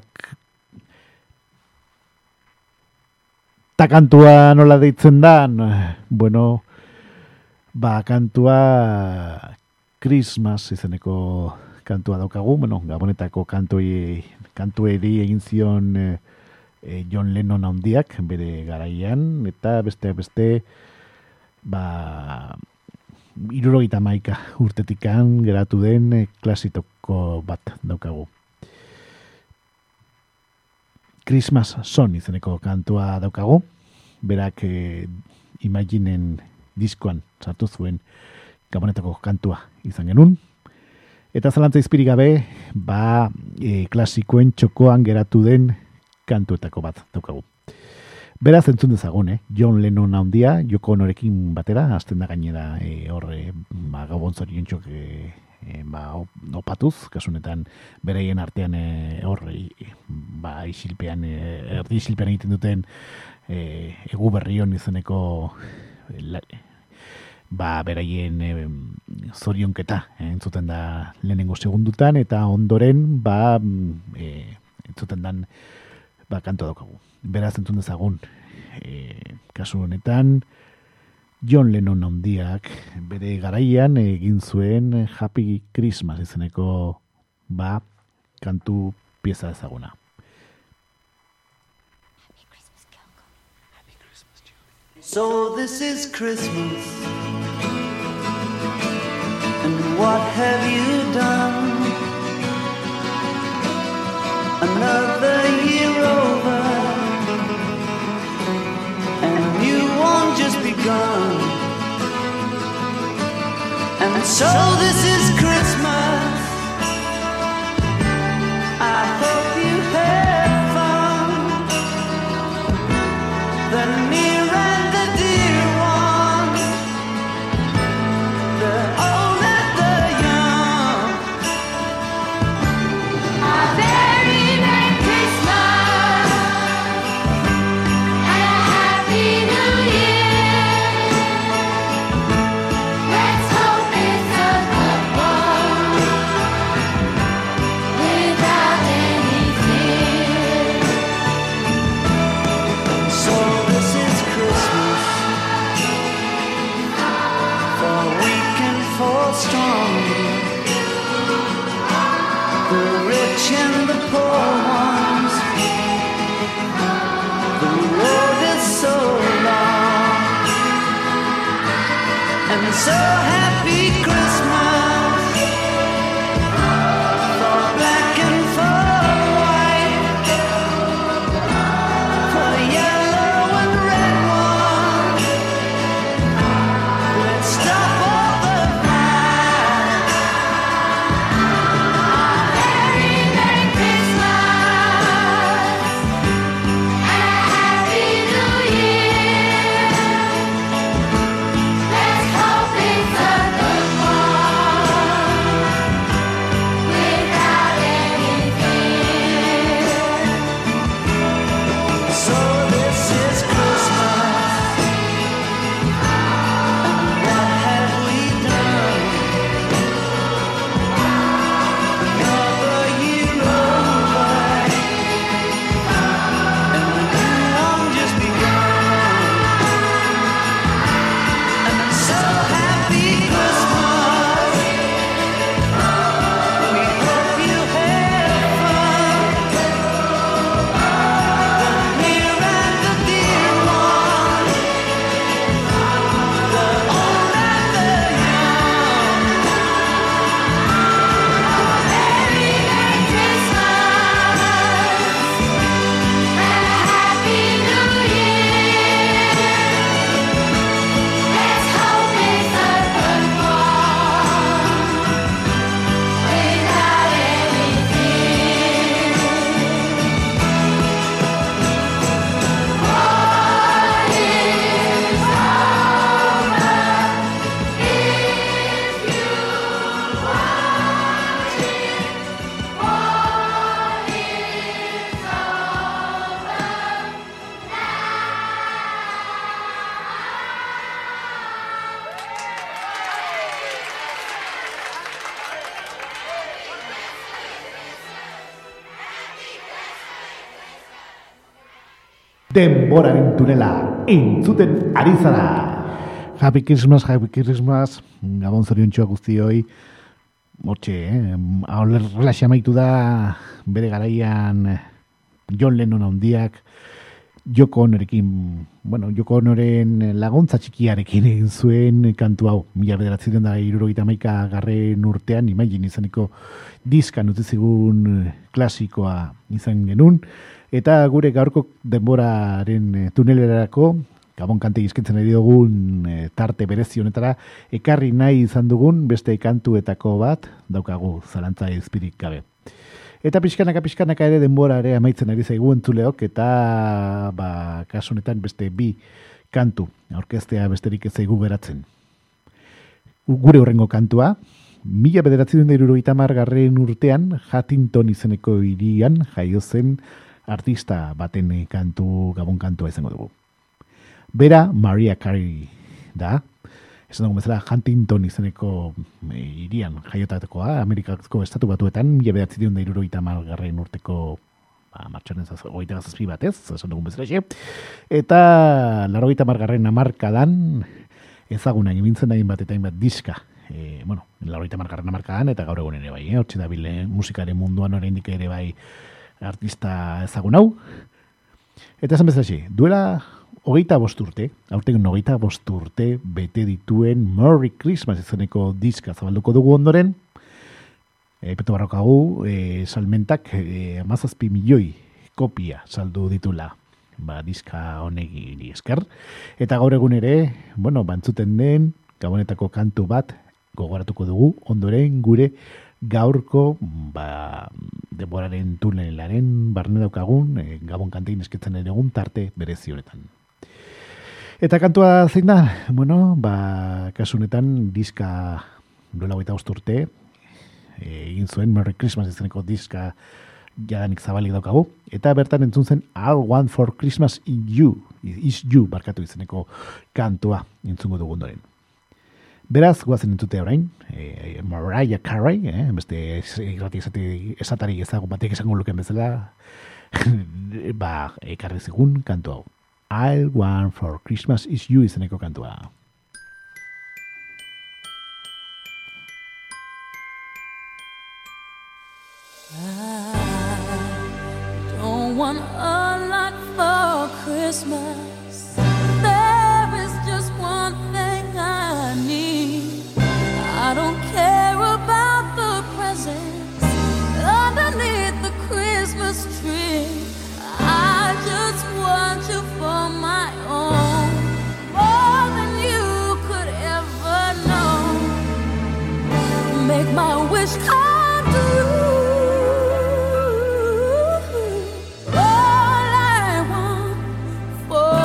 S1: Ta kantua nola deitzen da? Bueno, ba, kantua Christmas izeneko kantua daukagu. Bueno, gabonetako kantuei, kantueri egin zion eh, John Lennon handiak bere garaian, eta besteak beste, ba... hirurogeita hamaika urtetikan geratu den klasitoko bat daukagu. Christmas Song izeneko kantua daukagu, berak eh, Imaginen diskoan sartu zuen gabonetako kantua izan genuen, eta zalantza izpirik gabe, ba, eh, klasikoen txokoan geratu den kantuetako bat daukagu. Beraz entzun dezagun, eh? John Lennon handia, Yoko Onorekin batera, azten da gainera e, horre ba, gabon zorion txok e, e, ba, opatuz, kasunetan bereien artean e, horre ba, isilpean, e, erdi isilpean egiten duten e, egu berrion izeneko e, la, ba, beraien e, zorionketa e, entzuten da lehenengo segundutan, eta ondoren ba, e, entzuten dan ba, kanto daukagu. Beraz entzun dezagun, e, kasu honetan, John Lennon handiak bere garaian egin zuen Happy Christmas izeneko ba, kantu pieza ezaguna.
S4: So this is Christmas, and what have you done? Another year over, and a new one just begun. And so this is Christmas. I hope you had fun. The near and the dear ones, the old and the young.
S2: A very Merry Christmas and a Happy New Year. Let's hope it's a good one without any fear.
S4: So this is Christmas, for weak and for strong, the rich and the poor ones. The road is so long, and so happy Christmas, for black and for white, for yellow and red ones. Let's stop all the fight.
S2: Very Merry Christmas and a Happy New Year. Let's hope it's a
S1: denboraren tunela entzuten ari zara. Happy Christmas, Happy Christmas, Gabon zoriontxoa guztioi. Hortxe, eh? Horrela xamaitu da bere garaian John Lennon handiak Yoko Onorekin, bueno, Yoko Onoren laguntza txikiarekin egin zuen kantu hau. Mila bederatziren da hirurogeita hamaika garren urtean, Imagine izaneko diskan utzi zigun klasikoa izan genuen. Eta gure gaurko denboraren tunelerarako, Gabon kante izkentzen ari dugun e, tarte berezi honetara, ekarri nahi izan dugun beste kantuetako bat daukagu zalantza izpirik gabe. Eta pixkanaka pixkanaka ere denbora ere amaitzen ari zaigu entzuleok, eta ba, kasu honetan beste bi kantu aurkeztea besterik ez zaigu geratzen. Gure horrengo kantua, mila bederatziehun eta hirurogeita hamar garren urtean Huntington izeneko hirian jaio zen artista baten kantu, Gabon kantua izango dugu. Bera Mariah Carey da, esan dugu bezala Huntington izeneko e, irian jaiotatekoa, Amerikako estatu batuetan, mila bederatziehun eta hirurogeita hamar garren urteko ba, martxoaren hogeita zazpi batez, esan dugu bezala xe. Eta laurogeita hamar garren hamarkadan ezaguna egintzen hain bat eta hain bat diska. E, bueno, laurogeita hamar garren hamarkadan eta gaur egun ere bai, eh? Hortxe dabile musikaren munduan oraindik ere bai artista ezagun hau. Eta esan bezala xe, duela hogeita bost urte, aurten hogeita bost urte bete dituen Merry Christmas izeneko diska zabalduko dugu ondoren. E, peto barrokagu, e, salmentak e, amazazpi milioi kopia saldu ditula ba, diska honegi esker. Eta gaur egun ere, bueno, bantzuten den Gabonetako kantu bat gogoratuko dugu ondoren gure gaurko ba, denboraren tunelaren barne daukagun e, Gabon kantein esketzen ere egun tarte berezi honetan. Eta kantua zein da? Bueno, ba, kasu honetan diska duela hogeita bost urte egin zuen Merry Christmas izeneko diska jadanik zabalik daukagu. Eta bertan entzun zen All Want for Christmas in You, is You barkatu izeneko kantua entzungo dugu ondoren. Beraz, guazen entzutea orain, e, Mariah Carey, eh, beste irrati esatari ezagun batek esango luken bezala, ba, ekarri zigun kantu hau. I'll Want for Christmas is You izeneko kantua.
S2: I don't want a lot for Christmas. There is just one thing I need. I don't care about the presents underneath the Christmas tree. I just want you for my own, more than you could ever know. Make my wish come true. All I want for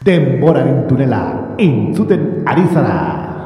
S1: denboraren tunela entzuten ari zara.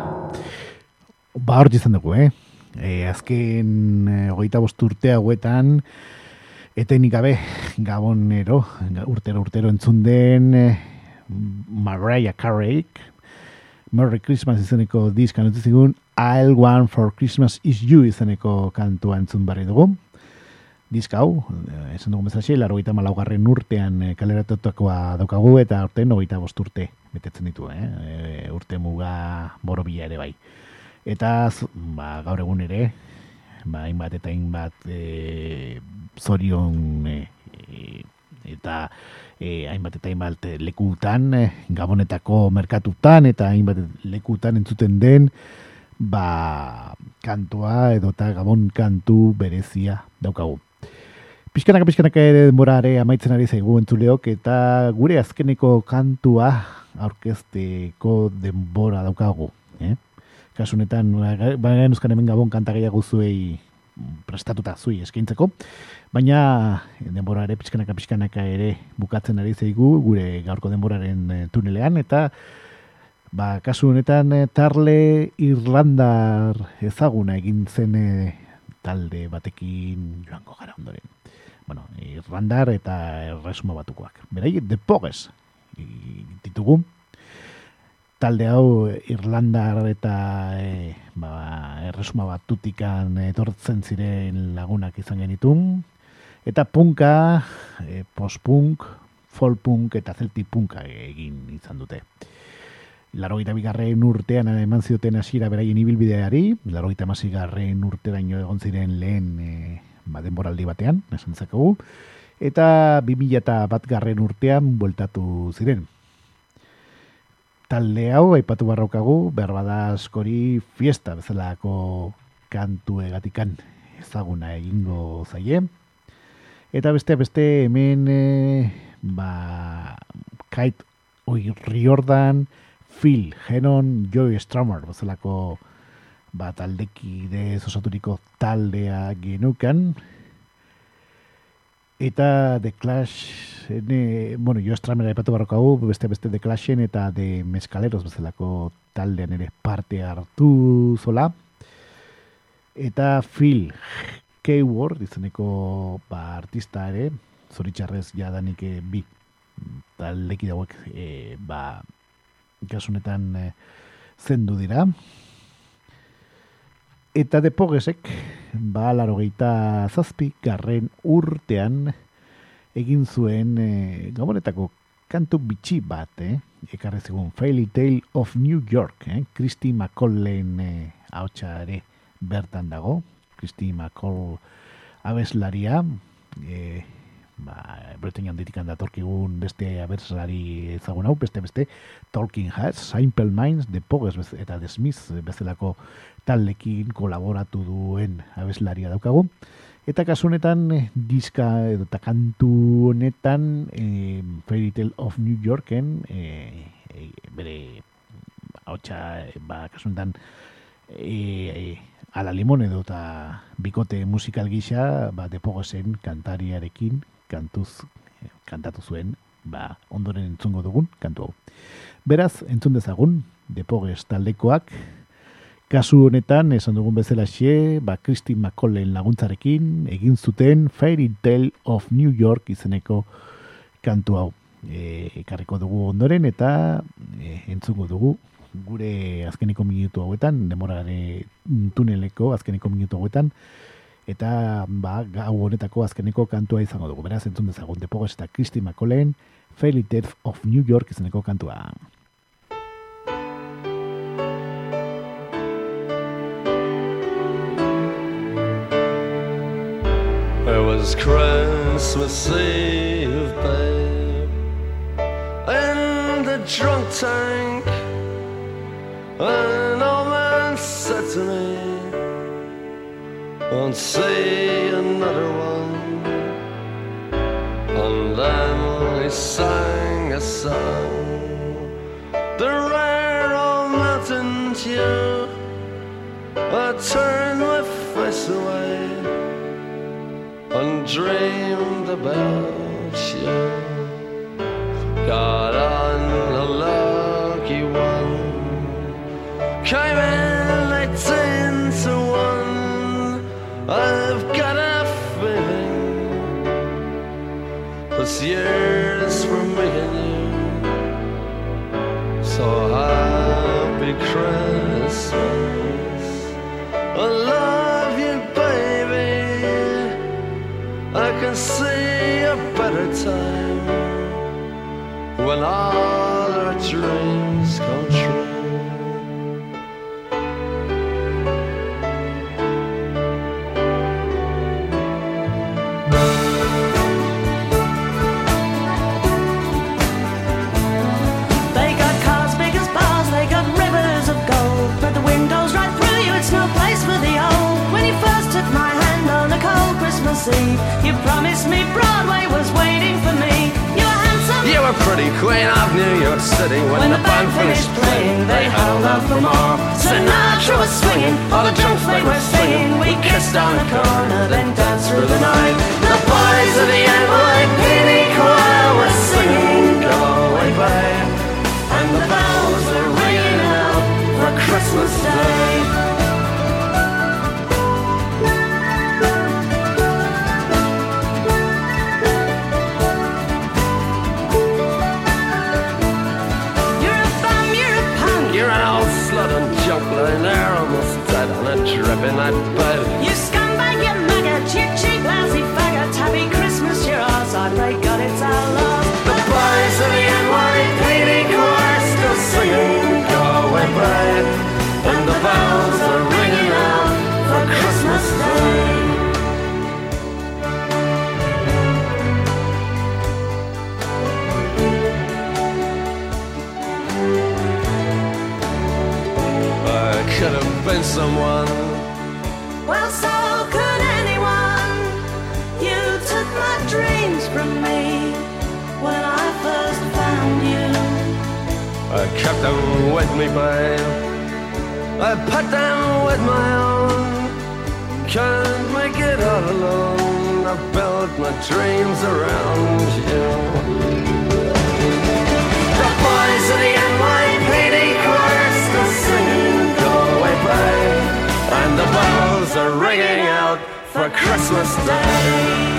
S1: Ba hor izan dugu, eh? E, azken e, hogeita bost urte hauetan etenik gabe gabonero, urtero urtero entzun den e, Mariah Careyk Merry Christmas izeneko diskan utzi zigun I'll Want for Christmas is You izeneko kantua entzun barri dugu. Diska hau, esan dugu bezala xela, hogeita malaugarren urtean kaleratuakoa daukagu eta urtean hogeita bost urte betetzen ditu, eh? E, urte muga borobila ere bai. Eta ba, gaur egun ere, ba, hainbat eta hainbat e, zorion e, e, eta e, hainbat eta hainbat lekutan, e, Gabonetako merkatutan eta hainbat lekutan entzuten den ba, kantua edota Gabon kantu berezia daukagu. Pixkanaka, pixkanaka ere denborare amaitzen ari zaigu entzuleok eta gure azkeneko kantua aurkezteko denbora daukagu. Eh? Kasunetan, baina euskan hemen Gabon kanta gehiago zuei prestatuta zui eskaintzeko, baina denbora ere pixkanaka, pixkanaka ere bukatzen ari zaigu gure gaurko denboraren tunelean eta ba, kasu honetan tarle Irlandar ezaguna egin zen talde batekin joango gara ondoren. Bueno, Irlandar eta Erresuma Batukoak. Berai, The Pogues ditugu. Talde hau Irlandar eta e, ba, Erresuma Batutikan etortzen ziren lagunak izan genitun. Eta punka, e, post-punk, folk-punk eta celtic-punka egin izan dute. Larogeita bigarren urtean eman zioten hasiera beraien ibilbideari, larogeita hamaseigarren urteraino egon ziren lehen e, ba, denboraldi batean, esan zakagu, eta bi mila batgarren urtean bueltatu ziren. Talde hau, aipatu barrokagu, berbada askori fiesta bezalako kantu egatikan ezaguna egingo zaie. Eta beste beste hemen e, ba, Kate O'Riordan, Phil Hennon, Joey Strummer bezalako ba, taldekide osaturiko taldea genukan. Eta The Clash, ne, bueno, Joey Strummer aipatu barrokagu, beste beste The Clashen eta The Mescaleros bezalako taldean ere parte hartu zola. Eta Phil Keyword, izeneko ba, artista ere, zoritxarrez jadanik e, bi taldeki dauek e, ba, kasunetan e, zendu dira. Eta The Poguesek, ba, larogeita zazpi garren urtean egin zuen e, Gabonetako kantu bitxi bat, eh? Ekarri zigun Fairy Tale of New York, eh? Christy McCallen e, ahotsa ere bertan dago. Christy McCall abeslaria, e, ba, Bretaña handitikan datorkigun beste abeslari ezagun hau, beste beste Talking Heads, Simple Minds, The Pogues eta The Smiths bezalako taldekin kolaboratu duen abeslaria daukagu. Eta kasu honetan diska eta kantu honetan e, Fairy Tale of New Yorken e, e, bere ahotsa ba, kasu honetan e, e, ala limon edo eta bikote musikal gisa ba, The Poguesen kantariarekin kantuz, kantatu zuen ba, ondoren entzungo dugun kantu hau. Beraz, entzun dezagun The Pogues taldekoak kasu honetan, esan dugun bezala xe, ba, Christy McCallen laguntzarekin egin zuten Fairy Tale of New York izeneko kantu hau. E, ekarriko dugu ondoren eta e, entzungo dugu gure azkeneko minutu hauetan, demorare tuneleko azkeneko minutu hauetan, eta ba, gau honetako azkeneko kantua izango dugu. Beraz, entzun dezagun The Pogues eta Christy McCallen, Fairy Tale of New York izeneko kantua.
S7: It was Christmas Eve, babe, in the drunk tank. An old man said to me, won't see another one. And then he sang a song, the rare old mountain tune. I turned my face away and dreamed about you. Got on a came in eighteen to one. I've got a feeling this year's for me and you. So happy Christmas, I love you, baby. I can see a better time when all our dreams come true.
S6: They got cars big as bars, they got rivers of gold, but the windows right through you, it's no place for the old. When you first took my hand on a cold Christmas Eve, you promised me Broadway was waiting for me. You were handsome,
S7: You were pretty queen of New York City. When,
S6: when
S7: the band finished playing, they held out for more.
S6: Sinatra was swinging, all the jokes they were singing. We kissed on the corner, then danced through the night. The boys of the N Y P D choir were singing Go Away Babe, and the bells were ringing out for Christmas Day. You're a bum, you're a punk,
S7: You're an old slut and junk lying there almost dead on a dripping that bed.
S6: you scumbag, you maggot, you cheap, lousy faggot. Happy Christmas, you're ours, I pray God it's our love.
S7: The boys of the N Y P D choir still singing Go Away Babe, and the bells are ringing out for Christmas Day. I could have been someone.
S6: Well, so could anyone. You took my dreams from me when I first found you.
S7: I kept them with me, babe. I put them with my own. Can't make it all alone. I built my dreams around you. The boys of the N Y P D choir still singing Go Away Babe, and the bells are ringing out for Christmas Day.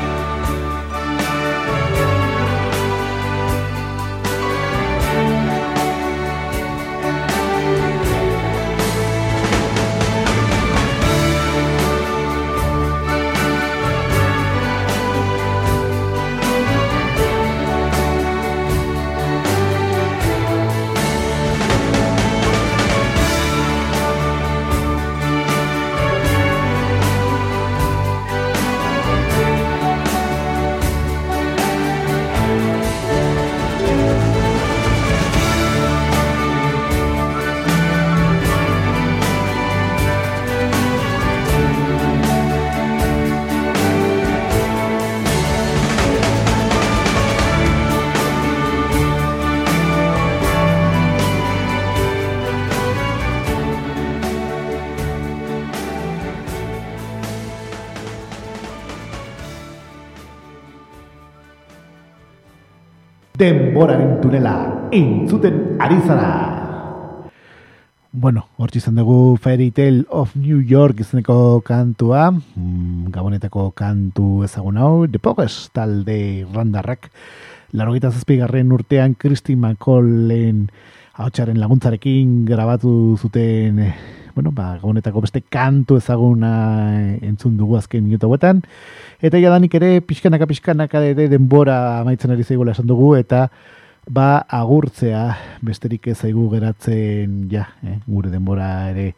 S1: Denboraren tunela entzuten ari zara. Bueno, hortzi izan dugu Fairy Tale of New York izeneko kantua, mm, Gabonetako kantu ezagun hau, The Pogues talde irlandarrak, laurogeita zazpigarren urtean Christy McCallen ahotsaren laguntzarekin grabatu zuten, eh, bueno, ba, Gabonetako beste kantu ezaguna entzun dugu azken minutu hauetan, eta jadanik ere pixkanaka pixkanaka ere denbora amaitzen ari zaigula esan dugu, eta ba agurtzea besterik ez zaigu geratzen ja, eh, gure denbora ere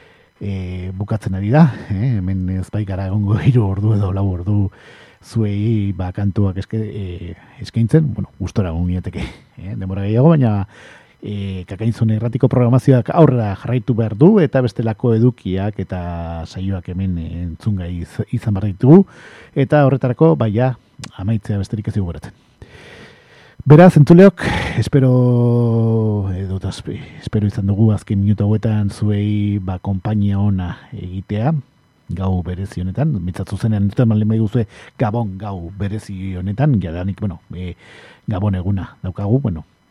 S1: e, bukatzen ari da, eh, hemen ez bai gara egongo hiru ordu edo lau ordu zuei ba kantuak eske, e, eskaintzen, bueno, gustora egon nieteke, eh, denbora gehiago, baina e, Kakainzone erratiko programazioak aurrera jarraitu behar du, eta bestelako edukiak eta saioak hemen entzungai izan behar ditugu, eta horretarako baia amaitzea besterik ez dugu geratzen. Beraz, entzuleok, espero edo espero izan dugu azken minutu hauetan zuei ba konpainia ona egitea, gau berezi honetan, mitzat zuzenean entzuten malen bai guzue Gabon gau berezi honetan, jadanik, bueno, e, Gabon eguna daukagu, bueno,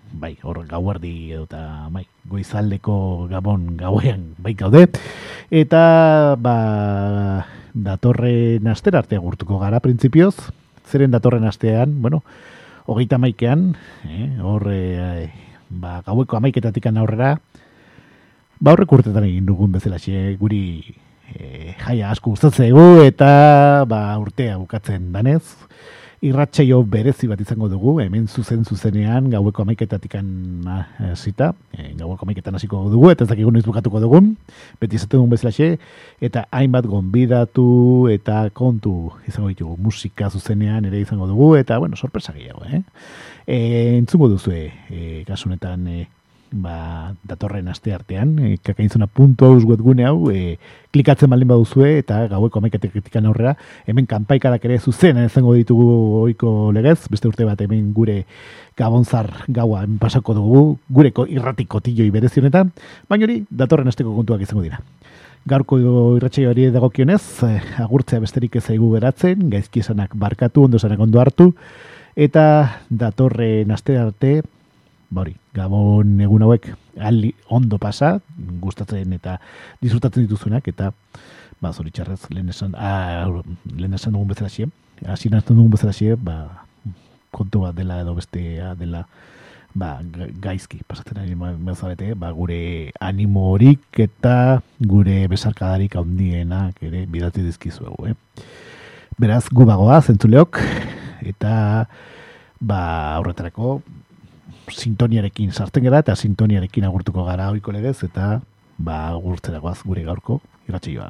S1: bai, hor gauerdi edo eta bai, goizaldeko gabon gauean bai gaude. Eta ba, datorren astera arte agurtuko gara printzipioz. Zeren datorren astean, bueno, hogeita maikean, eh, hor eh, ba, gaueko amaiketatik aurrera, ba horrek urtetan egin dugun bezalaxe guri e, jaia asko gustatzen egu eta ba, urtea bukatzen danez. Irratsaio berezi bat izango dugu, hemen zuzen zuzenean gaueko amaiketatik hasita, e, gaueko amaiketan hasiko dugu, eta ez dakigu noiz bukatuko dugun, beti izaten dugun bezalaxe, eta hainbat gonbidatu eta kontu izango ditugu, musika zuzenean ere izango dugu, eta bueno, sorpresa gehiago, eh? E, entzungo duzue, e, kasunetan, e, ba, datorren aste artean, e, kakainzona puntu eus webgune hau, e, klikatzen baldin baduzue, eta gaueko amaiketetik aurrera, hemen kanpaikadak ere zuzen izango ditugu ohiko legez, beste urte bat hemen gure gabonzar gaua pasako dugu, gureko irrati kotilloi berezionetan, baina hori datorren asteko kontuak izango dira. Gaurko irratsaioari dagokionez, eh, agurtzea besterik ez zaigu geratzen, gaizki esanak barkatu, ondo esanak ondo hartu, eta datorren aste arte, ba hori, gabon egun hauek aldi ondo pasa, gustatzen eta disfrutatzen dituzunak, eta ba, zoritxarrez, lehen esan, ah, lehen esan dugun bezalaxie, hasi nazten dugun bezalaxie, ba, kontu bat dela edo bestea dela, ba, gaizki, pasatzen ari bezabete, ba, gure animo horik eta gure besarkadarik handienak ere bidati dizkizuegu, eh? Beraz, gu bagoa, zentzuleok, eta ba, aurretarako, sintoniarekin sartzen gara eta sintoniarekin agurtuko gara ohiko legez eta ba agurtzeragoaz gure gaurko irratsaioa.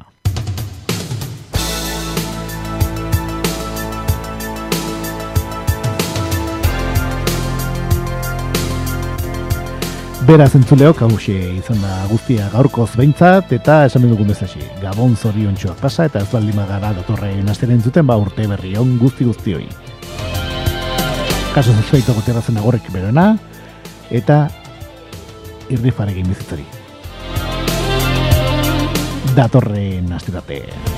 S1: Beraz entzuleok hauxe izan da guztia gaurkoz behintzat eta esan dugun bezaxe, gabon zoriontxoak pasa eta ez baldin bagara datorren asteren entzuten ba urte berri on guzti guztioi. Kaso zuzpeito goterrazen agorrek berona, eta irrifarekin bizitzari. Datorren astera arte.